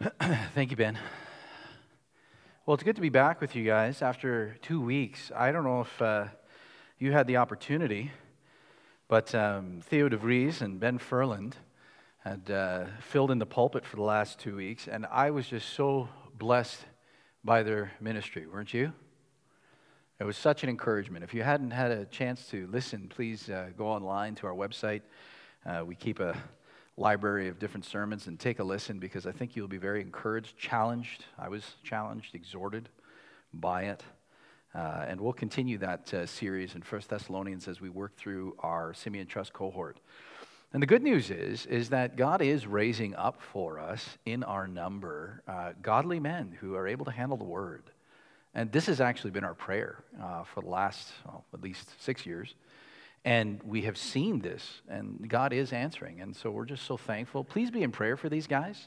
Thank you, Ben. Well, it's good to be back with you guys after 2 weeks. I don't know if you had the opportunity, but Theo DeVries and Ben Furland had filled in the pulpit for the last 2 weeks, and I was just so blessed by their ministry, weren't you? It was such an encouragement. If you hadn't had a chance to listen, please go online to our website. We keep a library of different sermons and take a listen, because I think you'll be very encouraged, challenged. I was challenged, exhorted by it. And we'll continue that series in 1 Thessalonians as we work through our Simeon Trust cohort. And the good news is that God is raising up for us in our number godly men who are able to handle the word. And this has actually been our prayer for the last, at least 6 years. And we have seen this, and God is answering. And so we're just so thankful. Please be in prayer for these guys.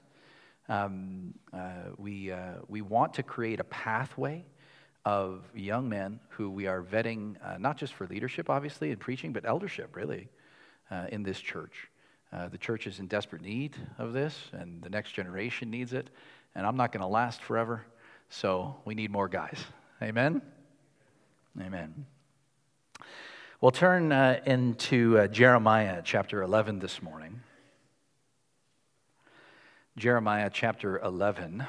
We want to create a pathway of young men who we are vetting, not just for leadership, obviously, and preaching, but eldership, really, in this church. The church is in desperate need of this, and the next generation needs it. And I'm not going to last forever, so we need more guys. Amen? Amen. We'll turn into Jeremiah chapter 11 this morning. Jeremiah chapter 11.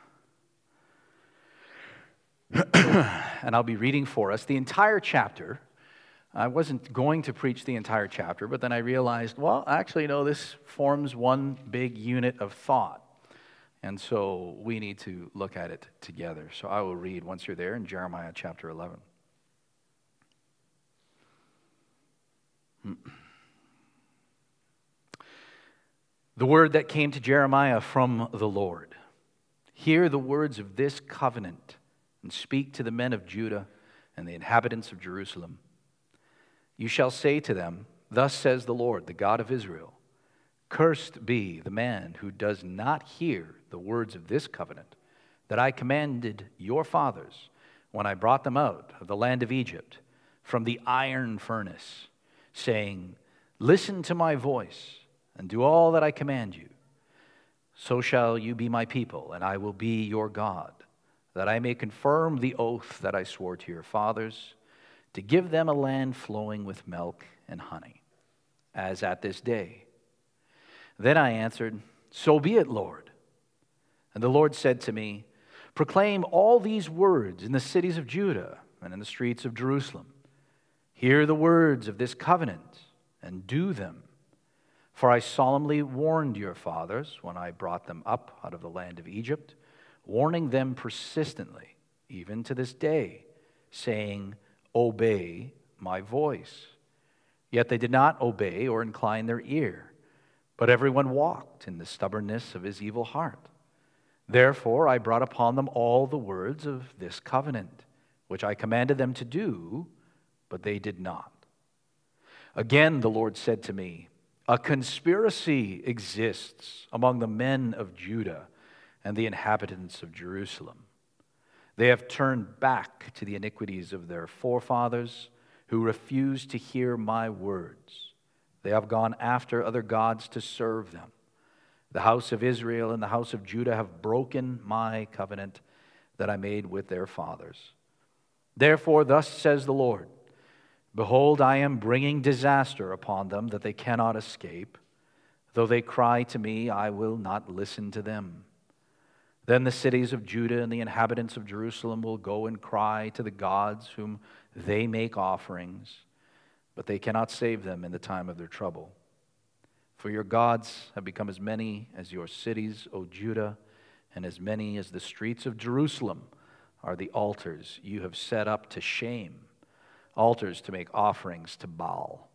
And I'll be reading for us the entire chapter. I wasn't going to preach the entire chapter, but then I realized, well, actually, no, this forms one big unit of thought. And so we need to look at it together. So I will read once you're there in Jeremiah chapter 11. The word that came to Jeremiah from the Lord. Hear the words of this covenant and speak to the men of Judah and the inhabitants of Jerusalem. You shall say to them, thus says the Lord, the God of Israel, cursed be the man who does not hear the words of this covenant that I commanded your fathers when I brought them out of the land of Egypt from the iron furnace, saying, listen to my voice and do all that I command you. So shall you be my people, and I will be your God, that I may confirm the oath that I swore to your fathers, to give them a land flowing with milk and honey, as at this day. Then I answered, so be it, Lord. And the Lord said to me, proclaim all these words in the cities of Judah and in the streets of Jerusalem. Hear the words of this covenant and do them. For I solemnly warned your fathers when I brought them up out of the land of Egypt, warning them persistently, even to this day, saying, obey my voice. Yet they did not obey or incline their ear, but everyone walked in the stubbornness of his evil heart. Therefore I brought upon them all the words of this covenant, which I commanded them to do, but they did not. Again the Lord said to me, a conspiracy exists among the men of Judah and the inhabitants of Jerusalem. They have turned back to the iniquities of their forefathers, who refused to hear my words. They have gone after other gods to serve them. The house of Israel and the house of Judah have broken my covenant that I made with their fathers. Therefore, thus says the Lord, behold, I am bringing disaster upon them that they cannot escape. Though they cry to me, I will not listen to them. Then the cities of Judah and the inhabitants of Jerusalem will go and cry to the gods whom they make offerings, but they cannot save them in the time of their trouble. For your gods have become as many as your cities, O Judah, and as many as the streets of Jerusalem are the altars you have set up to shame, altars to make offerings to Baal.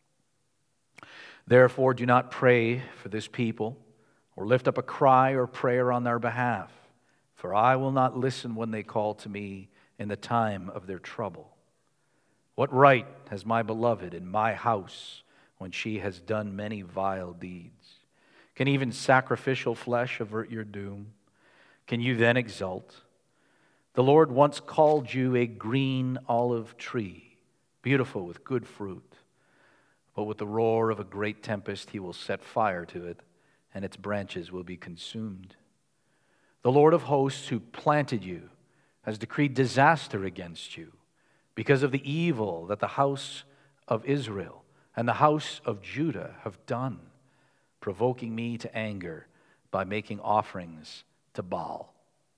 Therefore, do not pray for this people, or lift up a cry or prayer on their behalf, for I will not listen when they call to me in the time of their trouble. What right has my beloved in my house when she has done many vile deeds? Can even sacrificial flesh avert your doom? Can you then exult? The Lord once called you a green olive tree, beautiful with good fruit. But with the roar of a great tempest he will set fire to it, and its branches will be consumed. The Lord of hosts who planted you has decreed disaster against you because of the evil that the house of Israel and the house of Judah have done, provoking me to anger by making offerings to Baal.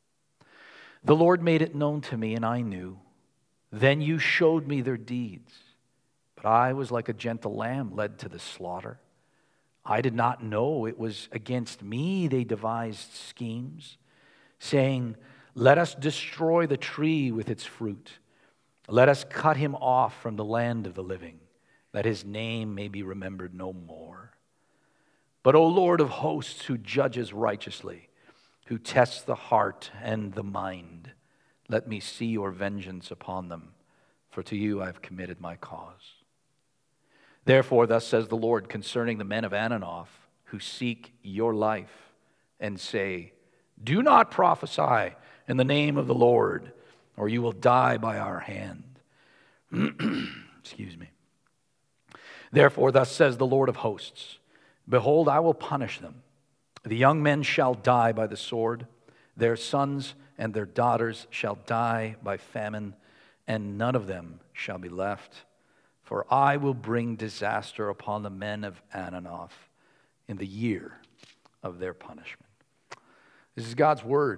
The Lord made it known to me, and I knew. Then you showed me their deeds. But I was like a gentle lamb led to the slaughter. I did not know it was against me they devised schemes, saying, let us destroy the tree with its fruit. Let us cut him off from the land of the living, that his name may be remembered no more. But, O Lord of hosts, who judges righteously, who tests the heart and the mind, let me see your vengeance upon them, for to you I have committed my cause. Therefore, thus says the Lord concerning the men of Ananoth, who seek your life, and say, do not prophesy in the name of the Lord, or you will die by our hand. Excuse me. Therefore, thus says the Lord of hosts, behold, I will punish them. The young men shall die by the sword, their sons and their daughters shall die by famine, and none of them shall be left. For I will bring disaster upon the men of Ananoth in the year of their punishment. This is God's word.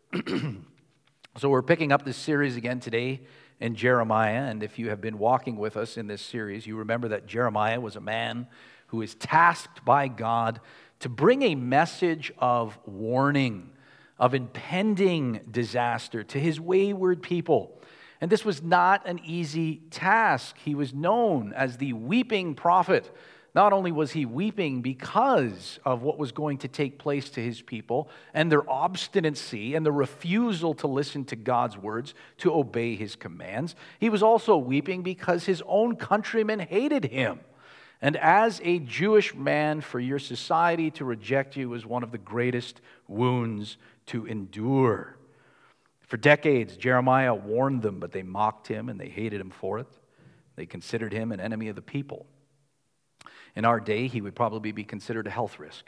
So we're picking up this series again today in Jeremiah, and if you have been walking with us in this series, you remember that Jeremiah was a man who is tasked by God to bring a message of warning, of impending disaster to his wayward people. And this was not an easy task. He was known as the weeping prophet. Not only was he weeping because of what was going to take place to his people and their obstinacy and the refusal to listen to God's words, to obey his commands, he was also weeping because his own countrymen hated him. And as a Jewish man, for your society to reject you was one of the greatest wounds to endure. For decades, Jeremiah warned them, but they mocked him and they hated him for it. They considered him an enemy of the people. In our day, he would probably be considered a health risk.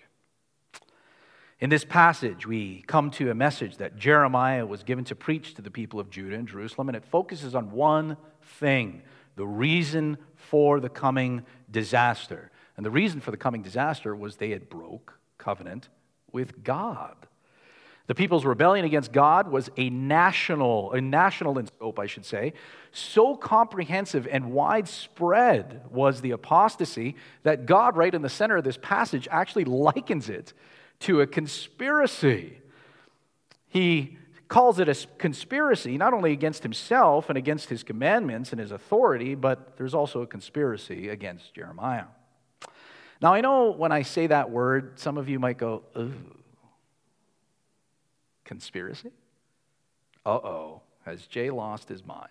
In this passage, we come to a message that Jeremiah was given to preach to the people of Judah and Jerusalem, and it focuses on one thing, the reason for the coming disaster. And the reason for the coming disaster was they had broke covenant with God. The people's rebellion against God was a national in scope, I should say. So comprehensive and widespread was the apostasy that God, right in the center of this passage, actually likens it to a conspiracy. He calls it a conspiracy not only against himself and against his commandments and his authority, but there's also a conspiracy against Jeremiah. Now, I know when I say that word, some of you might go, ooh. Conspiracy? Uh-oh, has Jay lost his mind?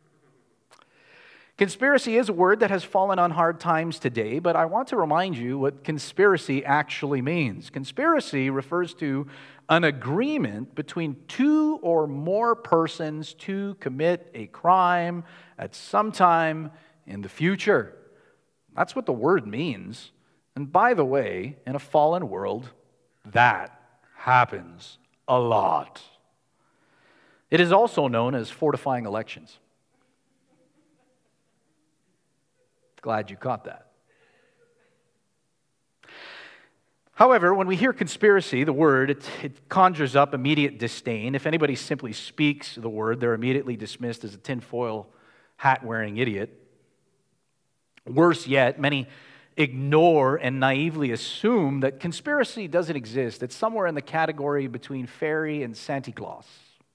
Conspiracy is a word that has fallen on hard times today, but I want to remind you what conspiracy actually means. Conspiracy refers to an agreement between two or more persons to commit a crime at some time in the future. That's what the word means. And by the way, in a fallen world, that happens a lot. It is also known as fortifying elections. Glad you caught that. However, when we hear conspiracy, the word, it conjures up immediate disdain. If anybody simply speaks the word, they're immediately dismissed as a tinfoil hat-wearing idiot. Worse yet, many ignore and naively assume that conspiracy doesn't exist. It's somewhere in the category between fairy and Santa Claus.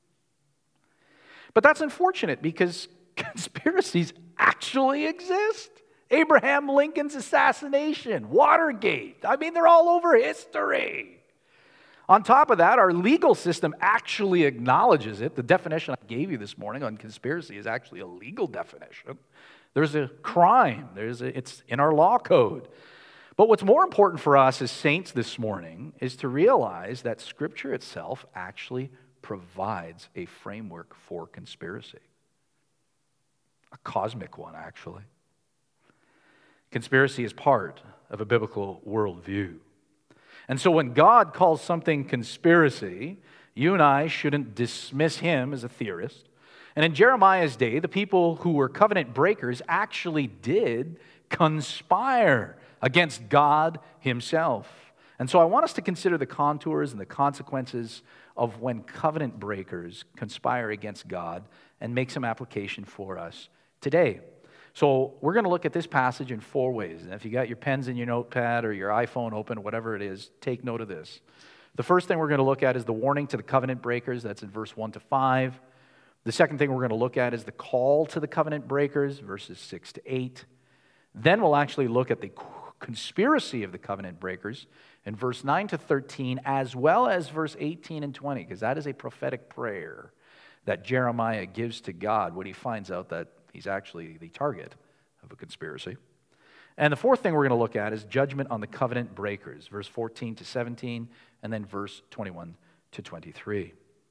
But that's unfortunate because conspiracies actually exist. Abraham Lincoln's assassination, Watergate. I mean, they're all over history. On top of that, our legal system actually acknowledges it. The definition I gave you this morning on conspiracy is actually a legal definition. There's a crime. It's in our law code. But what's more important for us as saints this morning is to realize that Scripture itself actually provides a framework for conspiracy. A cosmic one, actually. Conspiracy is part of a biblical worldview. And so when God calls something conspiracy, You and I shouldn't dismiss him as a theorist. And in Jeremiah's day, the people who were covenant breakers actually did conspire against God himself. And so I want us to consider the contours and the consequences of when covenant breakers conspire against God and make some application for us today. So we're going to look at this passage in 4 ways. And if you got your pens in your notepad or your iPhone open, whatever it is, take note of this. The first thing we're going to look at is the warning to the covenant breakers. That's in verse 1 to 5. The second thing we're going to look at is the call to the covenant breakers, verses 6 to 8. Then we'll actually look at the conspiracy of the covenant breakers in verse 9 to 13, as well as verse 18 and 20, because that is a prophetic prayer that Jeremiah gives to God when he finds out that he's actually the target of a conspiracy. And the fourth thing we're going to look at is judgment on the covenant breakers, verse 14 to 17, and then verse 21 to 23.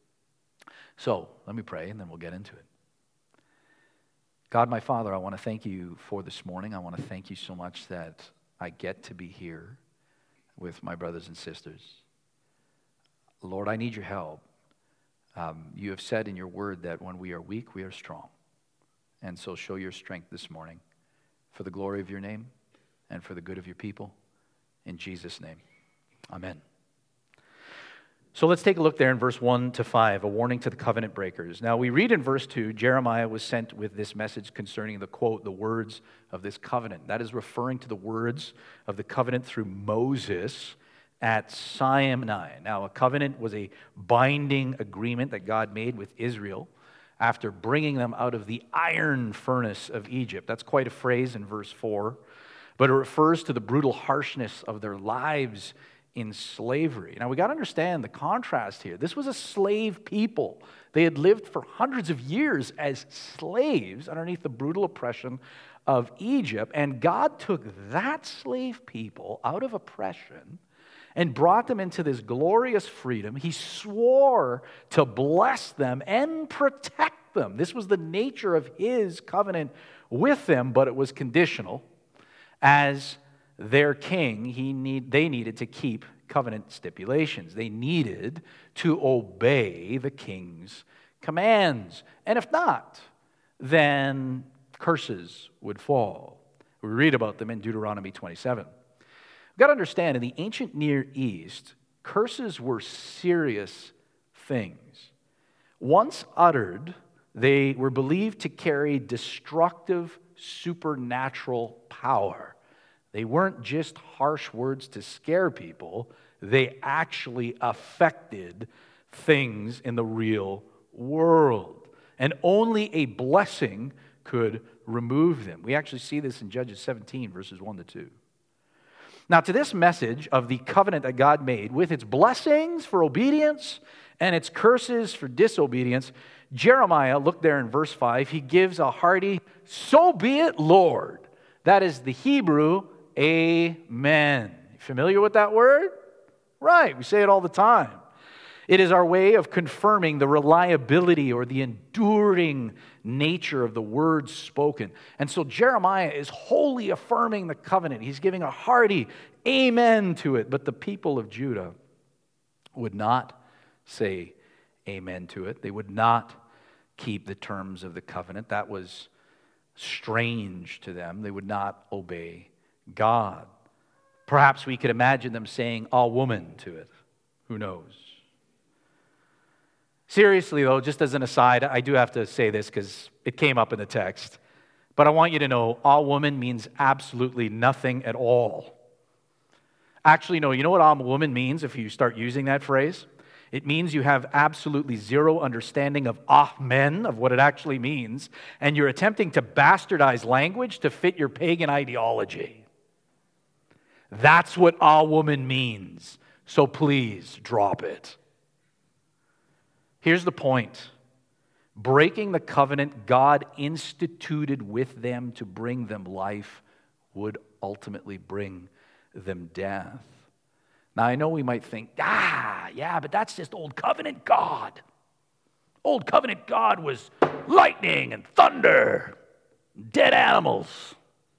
So let me pray, and then we'll get into it. God, my Father, I want to thank you for this morning. I want to thank you so much that I get to be here with my brothers and sisters. Lord, I need your help. You have said in your word that when we are weak, we are strong. And so show your strength this morning for the glory of your name and for the good of your people. In Jesus' name, amen. So let's take a look there in verse 1 to 5, a warning to the covenant breakers. Now we read in verse 2, Jeremiah was sent with this message concerning the, quote, the words of this covenant. That is referring to the words of the covenant through Moses at Sinai. Now a covenant was a binding agreement that God made with Israel after bringing them out of the iron furnace of Egypt. That's quite a phrase in verse 4, but it refers to the brutal harshness of their lives in slavery. Now, we got to understand the contrast here. This was a slave people. They had lived for hundreds of years as slaves underneath the brutal oppression of Egypt, and God took that slave people out of oppression and brought them into this glorious freedom. He swore to bless them and protect them. This was the nature of his covenant with them, but it was conditional. As their king, they needed to keep covenant stipulations. They needed to obey the king's commands. And if not, then curses would fall. We read about them in Deuteronomy 27. You've got to understand, in the ancient Near East, curses were serious things. Once uttered, they were believed to carry destructive supernatural power. They weren't just harsh words to scare people. They actually affected things in the real world. And only a blessing could remove them. We actually see this in Judges 17, verses 1 to 2. Now, to this message of the covenant that God made, with its blessings for obedience and its curses for disobedience, Jeremiah, look there in verse 5, he gives a hearty, "So be it, Lord." That is the Hebrew amen. Familiar with that word? Right, we say it all the time. It is our way of confirming the reliability or the enduring nature of the words spoken. And so Jeremiah is wholly affirming the covenant. He's giving a hearty amen to it. But the people of Judah would not say amen to it. They would not keep the terms of the covenant. That was strange to them. They would not obey God. Perhaps we could imagine them saying "all woman" to it. Who knows? Seriously, though, just as an aside, I do have to say this because it came up in the text. But I want you to know, "all woman" means absolutely nothing at all. Actually, no, you know what "all woman" means if you start using that phrase? It means you have absolutely zero understanding of Amen, of what it actually means, and you're attempting to bastardize language to fit your pagan ideology. That's what "all woman" means. So please drop it. Here's the point. Breaking the covenant God instituted with them to bring them life would ultimately bring them death. Now, I know we might think, yeah, but that's just Old Covenant God. Old Covenant God was lightning and thunder, dead animals.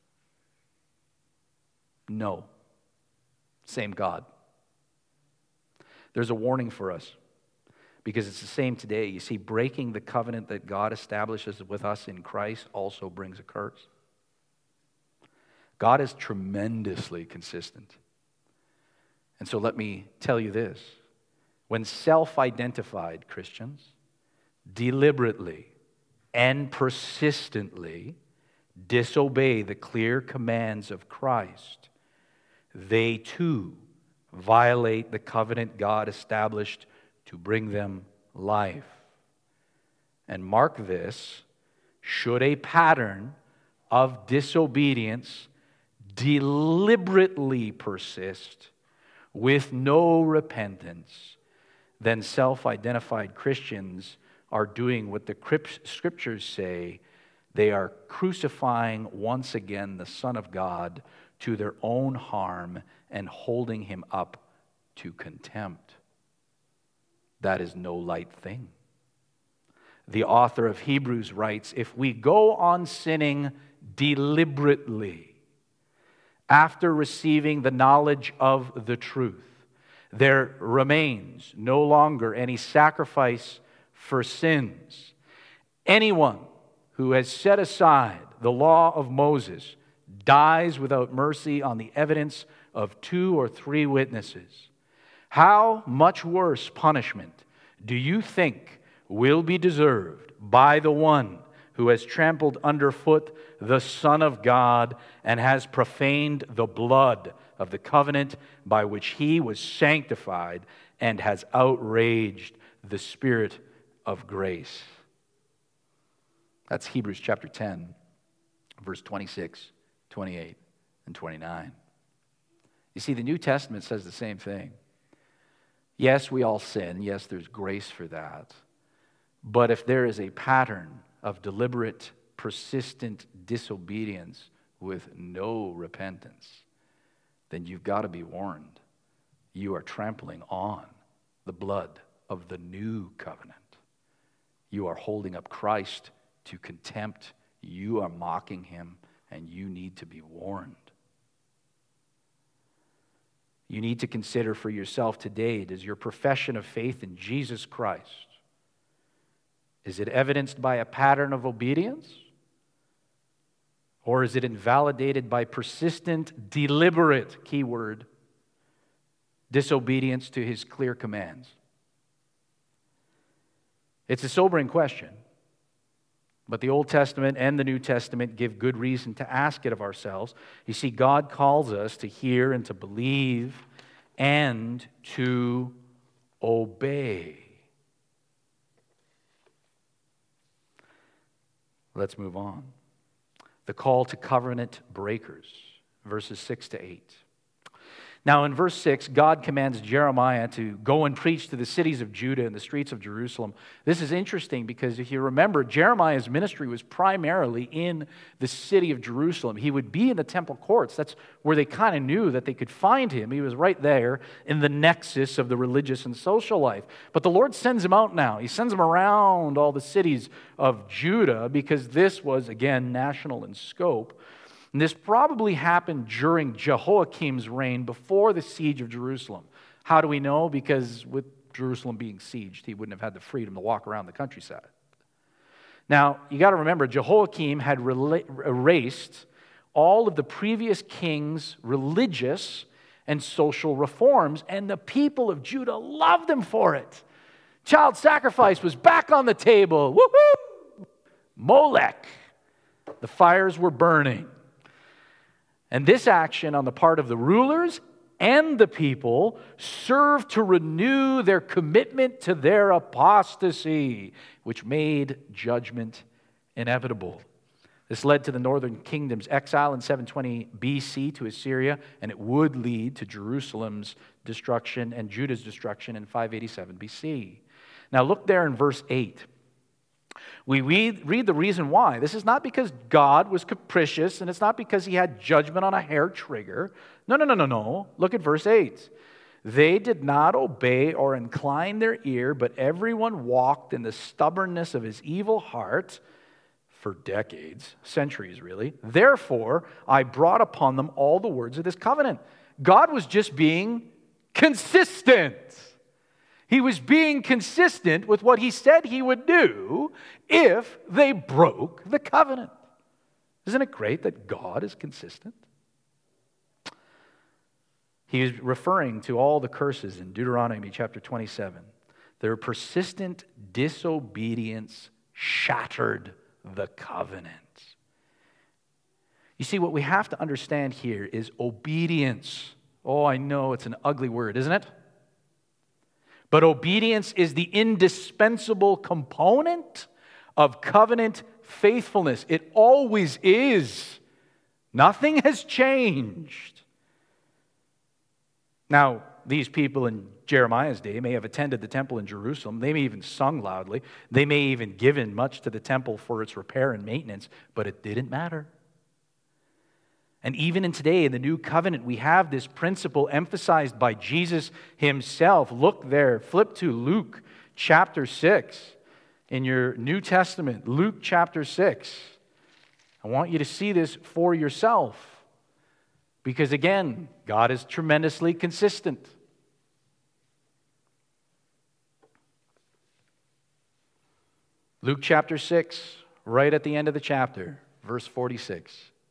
No. Same God. There's a warning for us. because it's the same today. You see, breaking the covenant that God establishes with us in Christ also brings a curse. God is tremendously consistent. And so let me tell you this. When self-identified Christians deliberately and persistently disobey the clear commands of Christ, they too violate the covenant God established to bring them life. And mark this, should a pattern of disobedience deliberately persist with no repentance, then self-identified Christians are doing what the Scriptures say. They are crucifying once again the Son of God to their own harm and holding him up to contempt. That is no light thing. The author of Hebrews writes, if we go on sinning deliberately after receiving the knowledge of the truth, there remains no longer any sacrifice for sins. Anyone who has set aside the law of Moses dies without mercy on the evidence of 2 or 3 witnesses. How much worse punishment do you think will be deserved by the one who has trampled underfoot the Son of God and has profaned the blood of the covenant by which he was sanctified and has outraged the Spirit of grace? That's Hebrews chapter 10, verse 26, 28, and 29. You see, the New Testament says the same thing. Yes, we all sin. Yes, there's grace for that. But if there is a pattern of deliberate, persistent disobedience with no repentance, then you've got to be warned. You are trampling on the blood of the new covenant. You are holding up Christ to contempt. You are mocking him, and you need to be warned. You need to consider for yourself today, does your profession of faith in Jesus Christ, is it evidenced by a pattern of obedience? Or is it invalidated by persistent, deliberate, keyword, disobedience to his clear commands? It's a sobering question, but the Old Testament and the New Testament give good reason to ask it of ourselves. You see, God calls us to hear and to believe and to obey. Let's move on. The call to covenant breakers, verses 6 to 8. Now in verse 6, God commands Jeremiah to go and preach to the cities of Judah and the streets of Jerusalem. This is interesting because if you remember, Jeremiah's ministry was primarily in the city of Jerusalem. He would be in the temple courts. That's where they kind of knew that they could find him. He was right there in the nexus of the religious and social life. But the Lord sends him out now. He sends him around all the cities of Judah because this was, again, national in scope. And this probably happened during Jehoiakim's reign before the siege of Jerusalem. How do we know? Because with Jerusalem being sieged, he wouldn't have had the freedom to walk around the countryside. Now, you got to remember, Jehoiakim had erased all of the previous king's religious and social reforms, and the people of Judah loved him for it. Child sacrifice was back on the table. Woohoo! Molech. The fires were burning. And this action on the part of the rulers and the people served to renew their commitment to their apostasy, which made judgment inevitable. This led to the northern kingdom's exile in 720 BC to Assyria, and it would lead to Jerusalem's destruction and Judah's destruction in 587 BC. Now look there in verse 8. We read the reason why. This is not because God was capricious, and it's not because he had judgment on a hair trigger. No. Look at verse 8. They did not obey or incline their ear, but everyone walked in the stubbornness of his evil heart for decades, centuries really. Therefore, I brought upon them all the words of this covenant. God was just being consistent. He was being consistent with what he said he would do if they broke the covenant. Isn't it great that God is consistent? He is referring to all the curses in Deuteronomy chapter 27. Their persistent disobedience shattered the covenant. You see, what we have to understand here is obedience. Oh, I know it's an ugly word, isn't it? But obedience is the indispensable component of covenant faithfulness. It always is. Nothing has changed. Now, these people in Jeremiah's day may have attended the temple in Jerusalem. They may even sung loudly. They may even given much to the temple for its repair and maintenance, but it didn't matter. And even in today, in the new covenant, we have this principle emphasized by Jesus himself. Look there, flip to Luke chapter 6 in your New Testament, Luke chapter 6. I want you to see this for yourself because, again, God is tremendously consistent. Luke chapter 6, right at the end of the chapter, verse 46.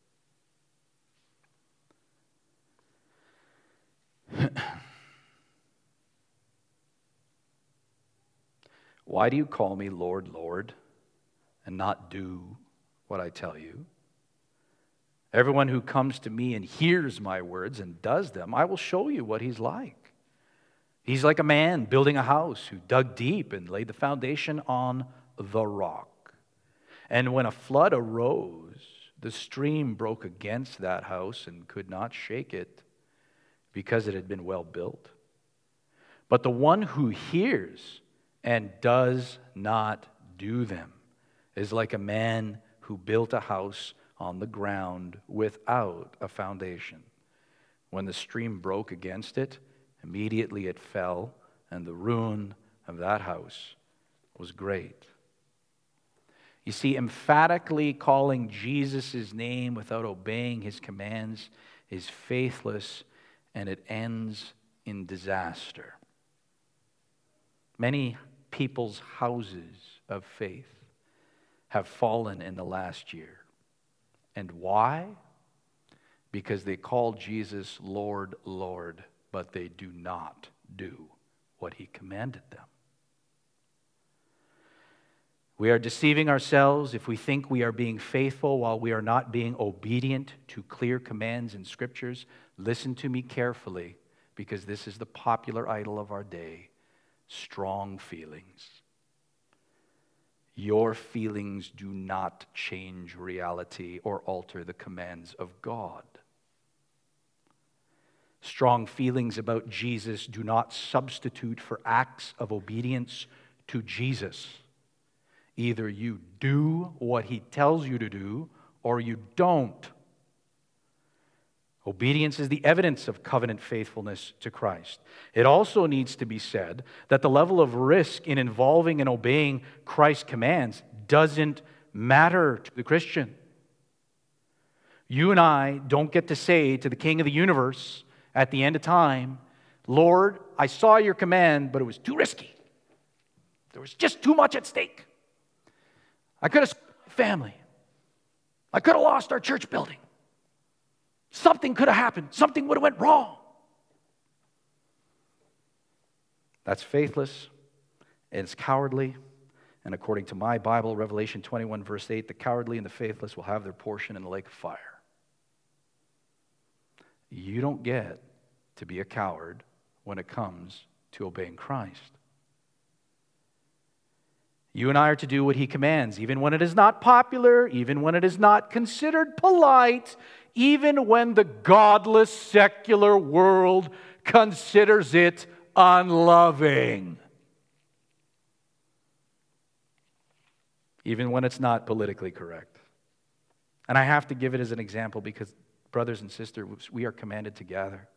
Why do you call me Lord, Lord, and not do what I tell you? Everyone who comes to me and hears my words and does them, I will show you what he's like. He's like a man building a house who dug deep and laid the foundation on the rock. And when a flood arose, the stream broke against that house and could not shake it, because it had been well built. But the one who hears and does not do them is like a man who built a house on the ground without a foundation. When the stream broke against it, immediately it fell, and the ruin of that house was great. You see, emphatically calling Jesus' name without obeying his commands is faithless, and it ends in disaster. Many people's houses of faith have fallen in the last year. And why? Because they call Jesus Lord, Lord, but they do not do what he commanded them. We are deceiving ourselves if we think we are being faithful while we are not being obedient to clear commands in Scriptures. Listen to me carefully, because this is the popular idol of our day: strong feelings. Your feelings do not change reality or alter the commands of God. Strong feelings about Jesus do not substitute for acts of obedience to Jesus. Either you do what he tells you to do, or you don't. Obedience is the evidence of covenant faithfulness to Christ. It also needs to be said that the level of risk in involving and obeying Christ's commands doesn't matter to the Christian. You and I don't get to say to the King of the universe at the end of time, Lord, I saw your command, but it was too risky. There was just too much at stake. I could have saved my family. I could have lost our church building. Something could have happened. Something would have went wrong. That's faithless, and it's cowardly. And according to my Bible, Revelation 21, verse 8, the cowardly and the faithless will have their portion in the lake of fire. You don't get to be a coward when it comes to obeying Christ. You and I are to do what he commands, even when it is not popular, even when it is not considered polite, even when the godless secular world considers it unloving. Even when it's not politically correct. And I have to give it as an example because, brothers and sisters, we are commanded to gather.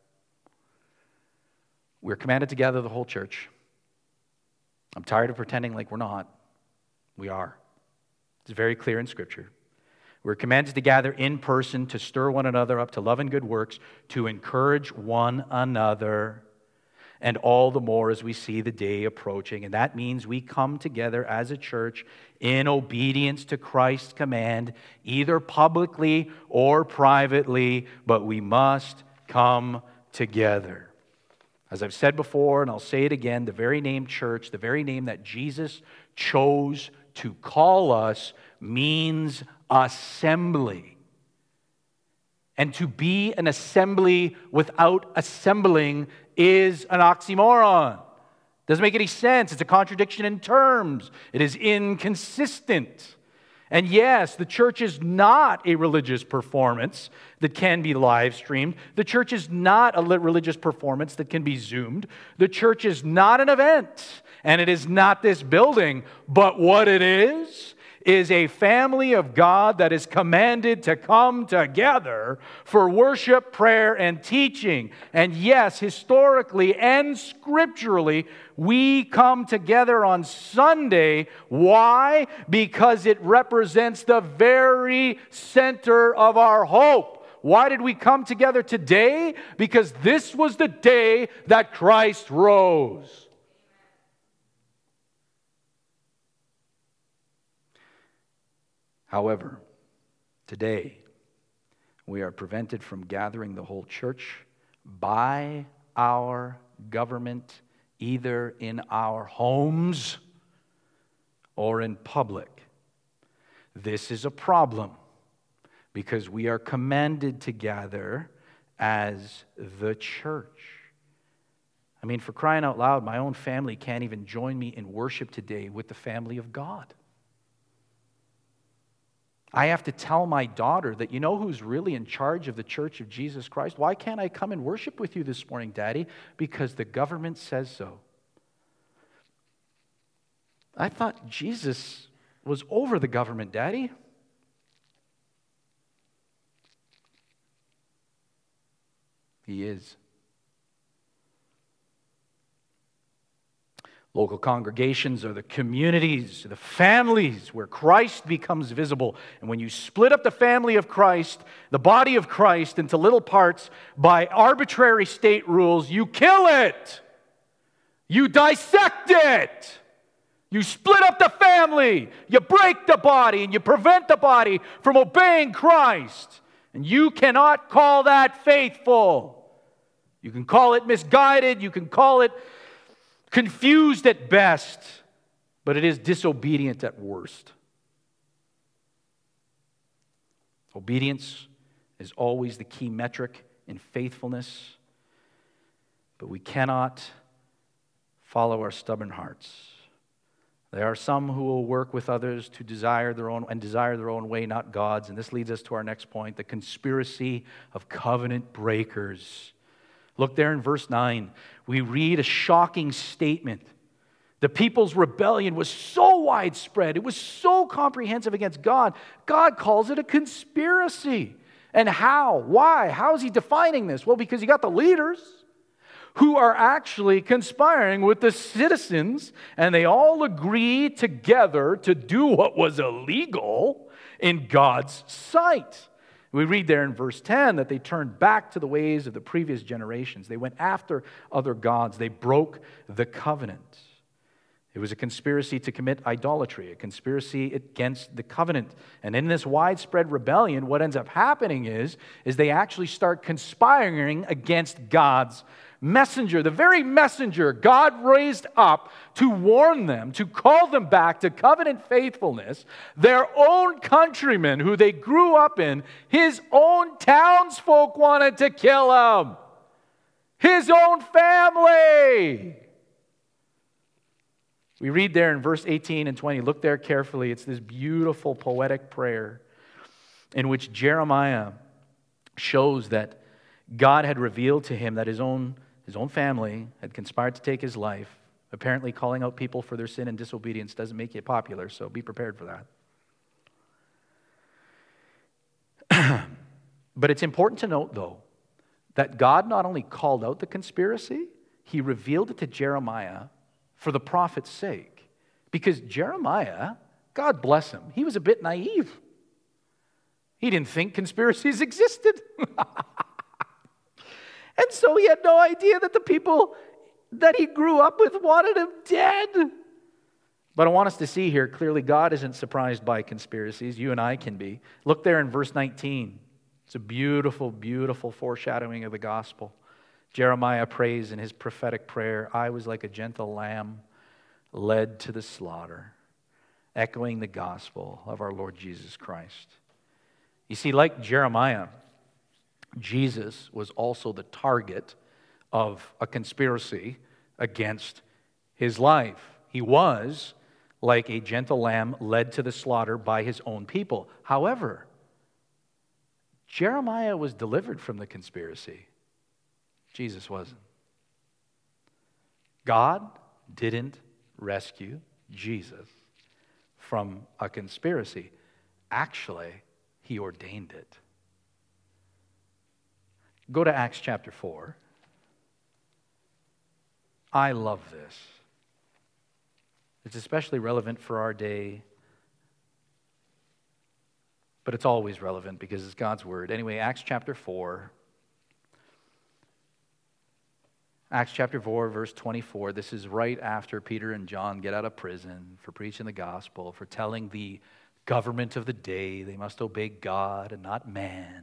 We're commanded to gather the whole church. I'm tired of pretending like we're not. We are. It's very clear in Scripture. We're commanded to gather in person, to stir one another up to love and good works, to encourage one another. and all the more as we see the day approaching. And that means we come together as a church in obedience to Christ's command, either publicly or privately, but we must come together. As I've said before, and I'll say it again, the very name church, the very name that Jesus chose to call us, means assembly. And to be an assembly without assembling is an oxymoron. Doesn't make any sense. It's a contradiction in terms. It is inconsistent. And yes, the church is not a religious performance that can be live streamed. The church is not a religious performance that can be Zoomed. The church is not an event, and it is not this building. But what it is a family of God that is commanded to come together for worship, prayer, and teaching. And yes, historically and scripturally, we come together on Sunday. Why? Because it represents the very center of our hope. Why did we come together today? Because this was the day that Christ rose. However, today, we are prevented from gathering the whole church by our government, either in our homes or in public. This is a problem because we are commanded to gather as the church. I mean, for crying out loud, my own family can't even join me in worship today with the family of God. I have to tell my daughter that, you know who's really in charge of the Church of Jesus Christ? Why can't I come and worship with you this morning, Daddy? Because the government says so. I thought Jesus was over the government, Daddy. He is. Local congregations are the communities, the families where Christ becomes visible. And when you split up the family of Christ, the body of Christ, into little parts by arbitrary state rules, you kill it. You dissect it. You split up the family. You break the body and you prevent the body from obeying Christ. And you cannot call that faithful. You can call it misguided. You can call it confused at best, but it is disobedient at worst. Obedience is always the key metric in faithfulness, but we cannot follow our stubborn hearts. There are some who will work with others to desire their own way, not God's. And this leads us to our next point, the conspiracy of covenant breakers. Look there in verse 9. We read a shocking statement. The people's rebellion was so widespread. It was so comprehensive against God. God calls it a conspiracy. And how? Why? How is he defining this? Well, because you got the leaders who are actually conspiring with the citizens, and they all agree together to do what was illegal in God's sight. We read there in verse 10 that they turned back to the ways of the previous generations. They went after other gods. They broke the covenant. It was a conspiracy to commit idolatry, a conspiracy against the covenant. And in this widespread rebellion, what ends up happening is they actually start conspiring against God's messenger, the very messenger God raised up to warn them, to call them back to covenant faithfulness. Their own countrymen who they grew up in, his own townsfolk wanted to kill him. His own family. We read there in verse 18 and 20, look there carefully. It's this beautiful poetic prayer in which Jeremiah shows that God had revealed to him that his own family had conspired to take his life. Apparently, calling out people for their sin and disobedience doesn't make you popular, so be prepared for that. But it's important to note, though, that God not only called out the conspiracy, he revealed it to Jeremiah for the prophet's sake. Because Jeremiah, God bless him, he was a bit naive. He didn't think conspiracies existed. And so he had no idea that the people that he grew up with wanted him dead. But I want us to see here, clearly God isn't surprised by conspiracies. You and I can be. Look there in verse 19. It's a beautiful, beautiful foreshadowing of the gospel. Jeremiah prays in his prophetic prayer, I was like a gentle lamb led to the slaughter, echoing the gospel of our Lord Jesus Christ. You see, like Jeremiah, Jesus was also the target of a conspiracy against his life. He was like a gentle lamb led to the slaughter by his own people. However, Jeremiah was delivered from the conspiracy. Jesus wasn't. God didn't rescue Jesus from a conspiracy. Actually, he ordained it. Go to Acts chapter 4. I love this. It's especially relevant for our day, but it's always relevant because it's God's word. Anyway, Acts chapter 4. Acts chapter 4, verse 24. This is right after Peter and John get out of prison for preaching the gospel, for telling the government of the day they must obey God and not man.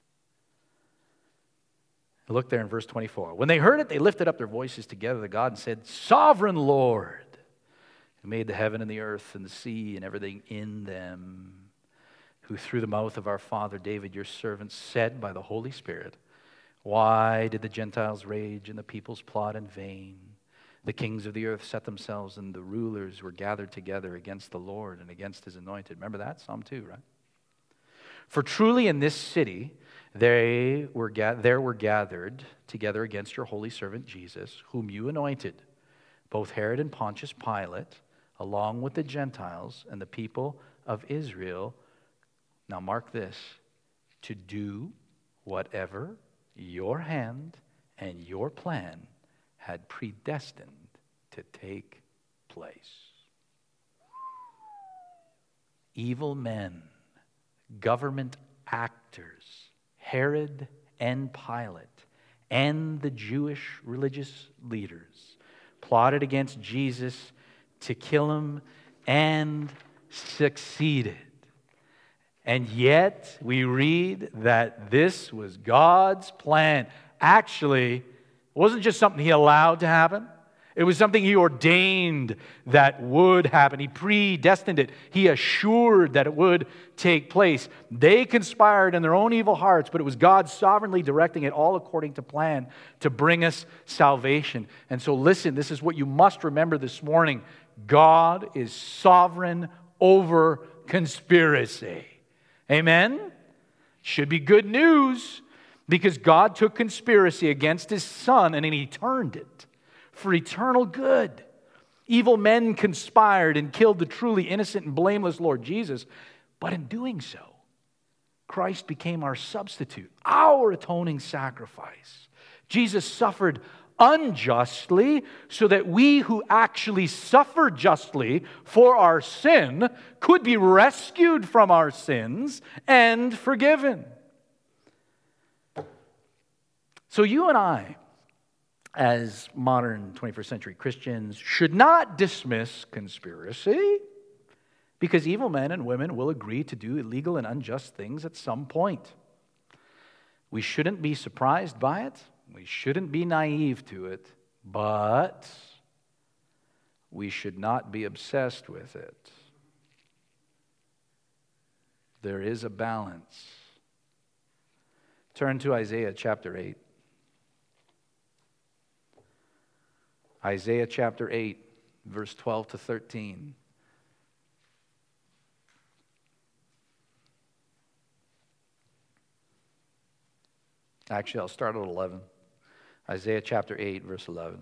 Look there in verse 24. When they heard it, they lifted up their voices together to God and said, Sovereign Lord, who made the heaven and the earth and the sea and everything in them, who through the mouth of our father David, your servant, said by the Holy Spirit, why did the Gentiles rage and the peoples plot in vain? The kings of the earth set themselves and the rulers were gathered together against the Lord and against his anointed. Remember that? Psalm 2, right? For truly in this city there were gathered together against your holy servant Jesus, whom you anointed, both Herod and Pontius Pilate, along with the Gentiles and the people of Israel. Now mark this, to do whatever your hand and your plan had predestined to take place. Evil men, government actors, Herod and Pilate, and the Jewish religious leaders plotted against Jesus to kill him and succeeded. And yet we read that this was God's plan. Actually, it wasn't just something he allowed to happen. It was something he ordained that would happen. He predestined it. He assured that it would take place. They conspired in their own evil hearts, but it was God sovereignly directing it all according to plan to bring us salvation. And so listen, this is what you must remember this morning. God is sovereign over conspiracy. Amen? Should be good news because God took conspiracy against his son and then he turned it for eternal good. Evil men conspired and killed the truly innocent and blameless Lord Jesus. But in doing so, Christ became our substitute, our atoning sacrifice. Jesus suffered unjustly so that we who actually suffer justly for our sin could be rescued from our sins and forgiven. So you and I, as modern 21st century Christians, should not dismiss conspiracy because evil men and women will agree to do illegal and unjust things at some point. We shouldn't be surprised by it. We shouldn't be naive to it, but we should not be obsessed with it. There is a balance. Turn to Isaiah chapter 8. Isaiah chapter 8, verse 12 to 13. Actually, I'll start at 11. Isaiah chapter 8, verse 11.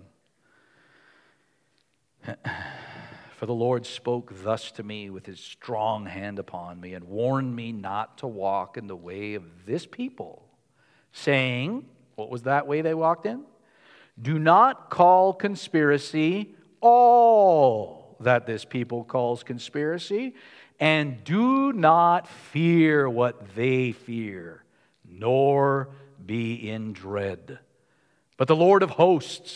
For the Lord spoke thus to me with his strong hand upon me and warned me not to walk in the way of this people, saying, what was that way they walked in? Do not call conspiracy all that this people calls conspiracy, and do not fear what they fear, nor be in dread. But the Lord of hosts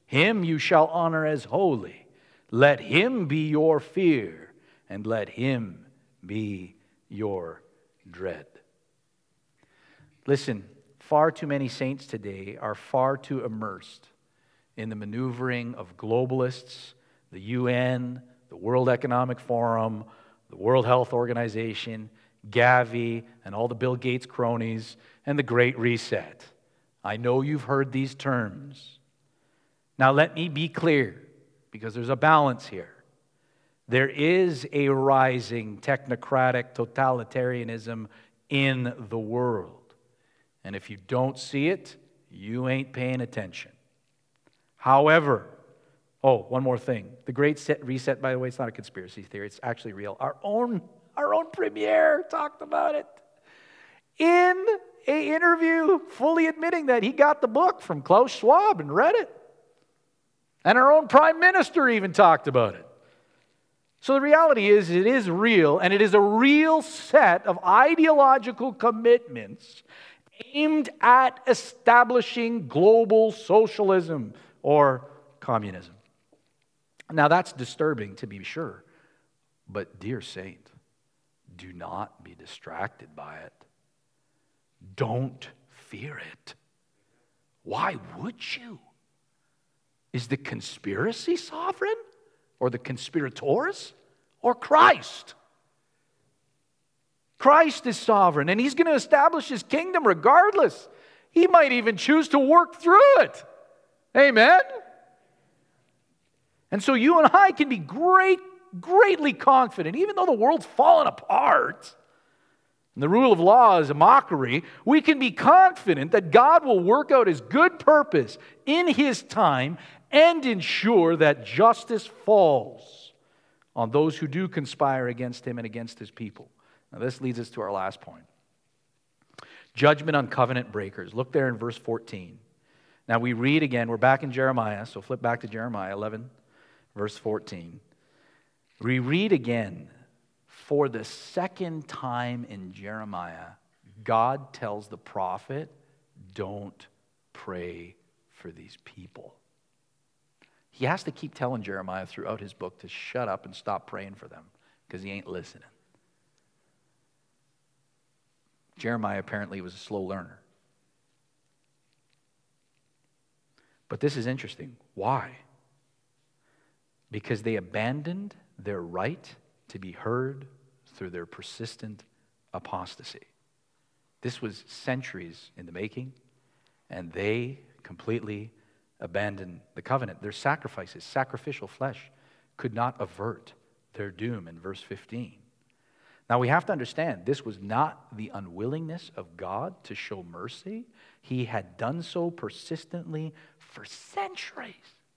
Him you shall honor as holy. Let him be your fear, and let him be your dread. Listen, far too many saints today are far too immersed in the maneuvering of globalists, the UN, the World Economic Forum, the World Health Organization, Gavi, and all the Bill Gates cronies, and the Great Reset. I know you've heard these terms. Now let me be clear, because there's a balance here. There is a rising technocratic totalitarianism in the world. And if you don't see it, you ain't paying attention. However, one more thing. The Great Reset, by the way, it's not a conspiracy theory. It's actually real. Our own premier talked about it in an interview, fully admitting that he got the book from Klaus Schwab and read it. And our own prime minister even talked about it. So the reality is, it is real, and it is a real set of ideological commitments aimed at establishing global socialism or communism. Now that's disturbing, to be sure, but dear saint, do not be distracted by it. Don't fear it. Why would you? Is the conspiracy sovereign? Or the conspirators? Or Christ? Christ is sovereign, and he's going to establish his kingdom regardless. He might even choose to work through it. Amen? And so you and I can be greatly confident, even though the world's fallen apart, and the rule of law is a mockery, we can be confident that God will work out his good purpose in his time and ensure that justice falls on those who do conspire against him and against his people. Now this leads us to our last point. Judgment on covenant breakers. Look there in verse 14. Now we read again, we're back in Jeremiah, so flip back to Jeremiah 11, verse 14. We read again, for the second time in Jeremiah, God tells the prophet, don't pray for these people. He has to keep telling Jeremiah throughout his book to shut up and stop praying for them because he ain't listening. Jeremiah apparently was a slow learner. But this is interesting. Why? Because they abandoned their right to be heard through their persistent apostasy. This was centuries in the making, and they completely abandoned the covenant. Their sacrifices, sacrificial flesh, could not avert their doom in verse 15. Now we have to understand, this was not the unwillingness of God to show mercy. He had done so persistently for centuries.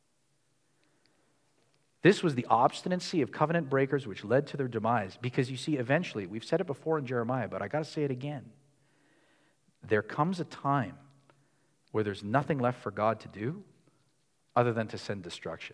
This was the obstinacy of covenant breakers which led to their demise. Because you see, eventually, we've said it before in Jeremiah, but I got to say it again. There comes a time where there's nothing left for God to do other than to send destruction.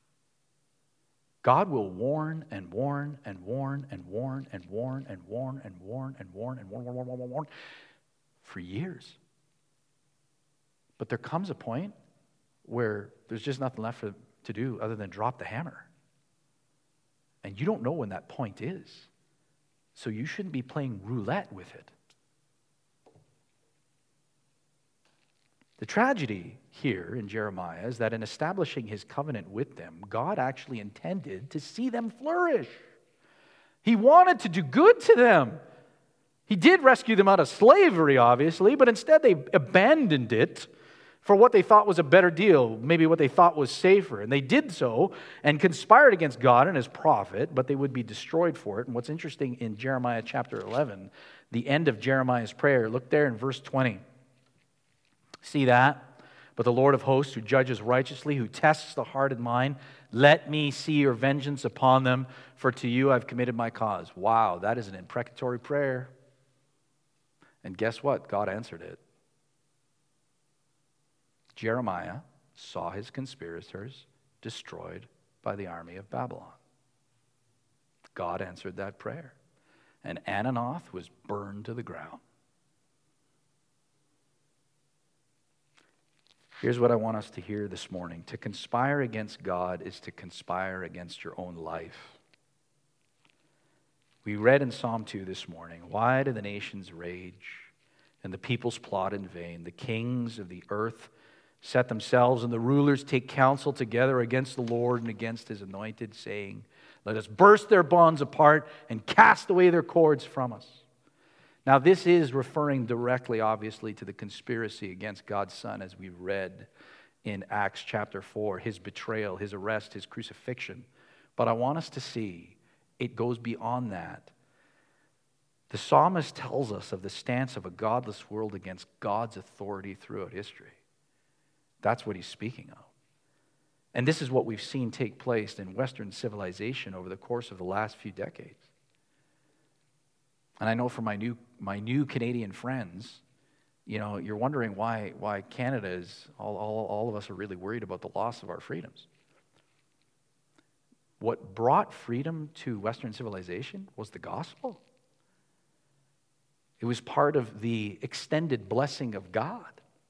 God will warn and warn and warn and warn and warn and warn and warn and warn and warn for years. But there comes a point where there's just nothing left to do other than drop the hammer. And you don't know when that point is. So you shouldn't be playing roulette with it. The tragedy here in Jeremiah is that in establishing his covenant with them, God actually intended to see them flourish. He wanted to do good to them. He did rescue them out of slavery, obviously, but instead they abandoned it for what they thought was a better deal, maybe what they thought was safer. And they did so and conspired against God and his prophet, but they would be destroyed for it. And what's interesting in Jeremiah chapter 11, the end of Jeremiah's prayer, look there in verse 20. See that? But the Lord of hosts, who judges righteously, who tests the heart and mind, let me see your vengeance upon them, for to you I've committed my cause. Wow, that is an imprecatory prayer. And guess what? God answered it. Jeremiah saw his conspirators destroyed by the army of Babylon. God answered that prayer. And Ananoth was burned to the ground. Here's what I want us to hear this morning. To conspire against God is to conspire against your own life. We read in Psalm 2 this morning, why do the nations rage and the peoples plot in vain? The kings of the earth set themselves and the rulers take counsel together against the Lord and against his anointed, saying, let us burst their bonds apart and cast away their cords from us. Now this is referring directly, obviously, to the conspiracy against God's Son, as we read in Acts chapter 4, his betrayal, his arrest, his crucifixion. But I want us to see it goes beyond that. The psalmist tells us of the stance of a godless world against God's authority throughout history. That's what he's speaking of. And this is what we've seen take place in Western civilization over the course of the last few decades. And I know for my new Canadian friends, you're wondering why Canada is, all of us are really worried about the loss of our freedoms. What brought freedom to Western civilization was the gospel. It was part of the extended blessing of God.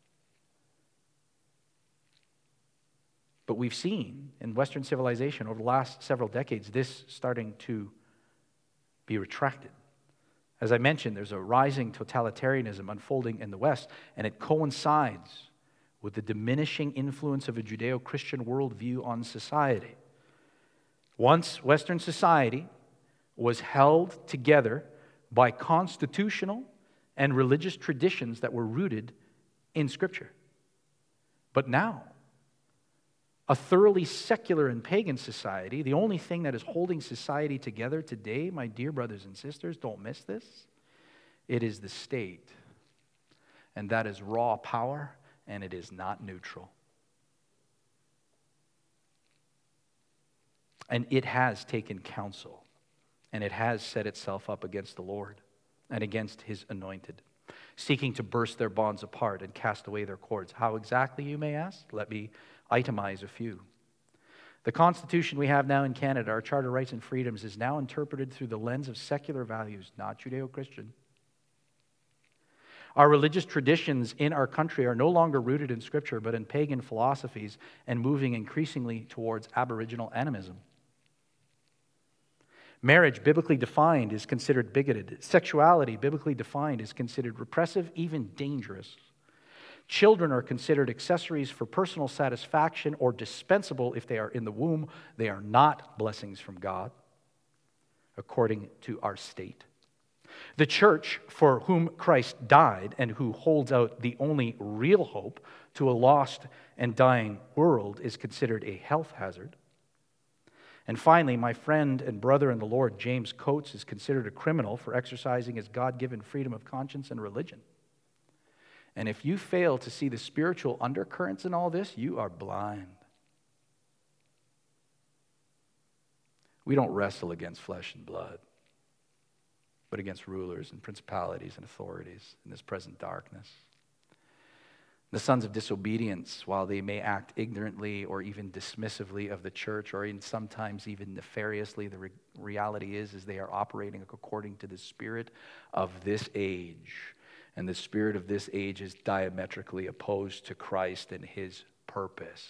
But we've seen in Western civilization over the last several decades this starting to be retracted. As I mentioned, there's a rising totalitarianism unfolding in the West, and it coincides with the diminishing influence of a Judeo-Christian worldview on society. Once Western society was held together by constitutional and religious traditions that were rooted in Scripture. But now, a thoroughly secular and pagan society, the only thing that is holding society together today, my dear brothers and sisters, don't miss this, it is the state. And that is raw power, and it is not neutral. And it has taken counsel, and it has set itself up against the Lord and against his anointed, seeking to burst their bonds apart and cast away their cords. How exactly, you may ask? Let me itemize a few. The Constitution we have now in Canada, our Charter of Rights and Freedoms, is now interpreted through the lens of secular values, not Judeo-Christian. Our religious traditions in our country are no longer rooted in Scripture, but in pagan philosophies and moving increasingly towards Aboriginal animism. Marriage, biblically defined, is considered bigoted. Sexuality, biblically defined, is considered repressive, even dangerous. Children are considered accessories for personal satisfaction or dispensable if they are in the womb. They are not blessings from God, according to our state. The church, for whom Christ died and who holds out the only real hope to a lost and dying world, is considered a health hazard. And finally, my friend and brother in the Lord, James Coates, is considered a criminal for exercising his God-given freedom of conscience and religion. And if you fail to see the spiritual undercurrents in all this, you are blind. We don't wrestle against flesh and blood, but against rulers and principalities and authorities in this present darkness. The sons of disobedience, while they may act ignorantly or even dismissively of the church, or even sometimes even nefariously, the reality is they are operating according to the spirit of this age. And the spirit of this age is diametrically opposed to Christ and his purpose.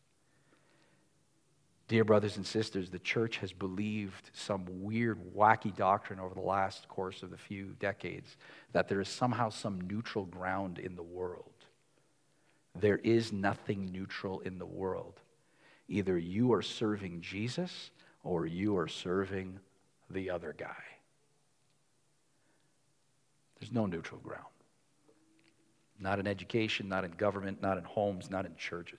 Dear brothers and sisters, the church has believed some weird, wacky doctrine over the last course of the few decades that there is somehow some neutral ground in the world. There is nothing neutral in the world. Either you are serving Jesus or you are serving the other guy. There's no neutral ground. Not in education, not in government, not in homes, not in churches.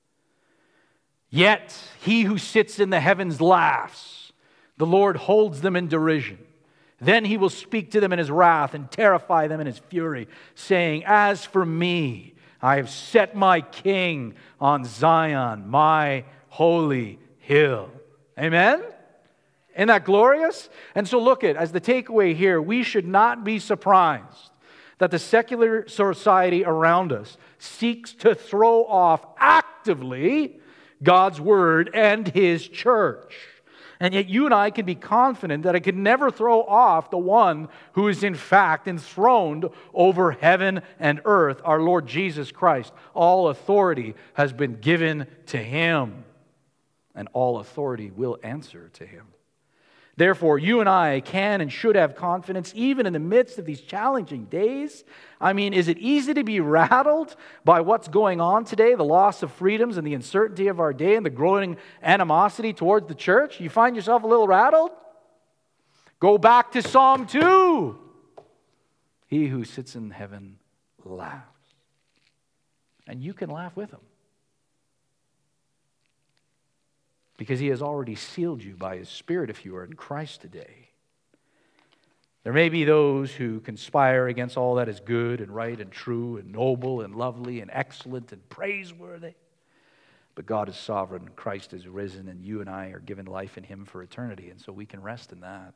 Yet he who sits in the heavens laughs. The Lord holds them in derision. Then he will speak to them in his wrath and terrify them in his fury, saying, as for me, I have set my king on Zion, my holy hill. Amen? Isn't that glorious? And so look at, as the takeaway here, we should not be surprised that the secular society around us seeks to throw off actively God's word and his church. And yet you and I can be confident that it can never throw off the one who is in fact enthroned over heaven and earth, our Lord Jesus Christ. All authority has been given to Him, and all authority will answer to Him. Therefore, you and I can and should have confidence even in the midst of these challenging days. I mean, is it easy to be rattled by what's going on today, the loss of freedoms and the uncertainty of our day and the growing animosity towards the church? You find yourself a little rattled? Go back to Psalm 2. He who sits in heaven laughs. And you can laugh with him, because He has already sealed you by His Spirit if you are in Christ today. There may be those who conspire against all that is good and right and true and noble and lovely and excellent and praiseworthy. But God is sovereign, Christ is risen, and you and I are given life in Him for eternity, and so we can rest in that.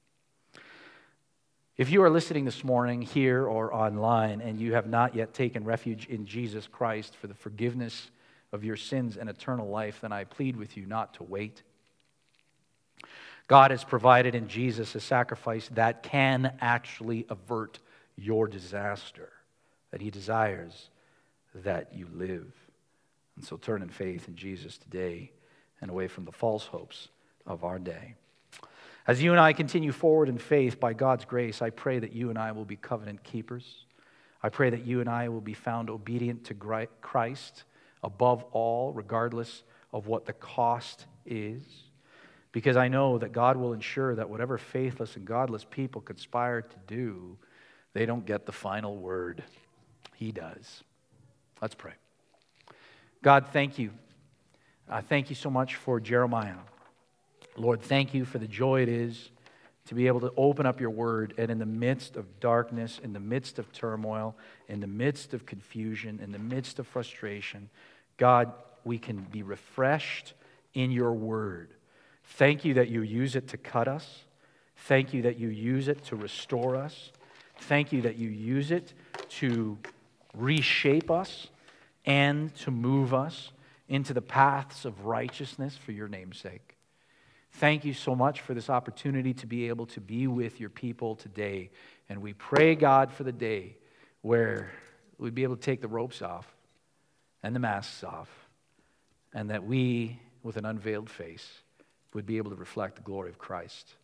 If you are listening this morning here or online and you have not yet taken refuge in Jesus Christ for the forgiveness of your sins and eternal life, then I plead with you not to wait. God has provided in Jesus a sacrifice that can actually avert your disaster, that He desires that you live. And so turn in faith in Jesus today and away from the false hopes of our day. As you and I continue forward in faith by God's grace, I pray that you and I will be covenant keepers. I pray that you and I will be found obedient to Christ above all, regardless of what the cost is. Because I know that God will ensure that whatever faithless and godless people conspire to do, they don't get the final word. He does. Let's pray. God, thank you. Thank you so much for Jeremiah. Lord, thank you for the joy it is to be able to open up your word, and in the midst of darkness, in the midst of turmoil, in the midst of confusion, in the midst of frustration, God, we can be refreshed in your word. Thank you that you use it to cut us. Thank you that you use it to restore us. Thank you that you use it to reshape us and to move us into the paths of righteousness for your name's sake. Thank you so much for this opportunity to be able to be with your people today. And we pray, God, for the day where we'd be able to take the ropes off and the masks off, and that we, with an unveiled face, would be able to reflect the glory of Christ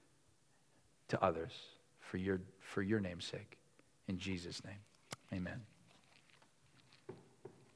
to others for your name's sake. In Jesus' name, amen.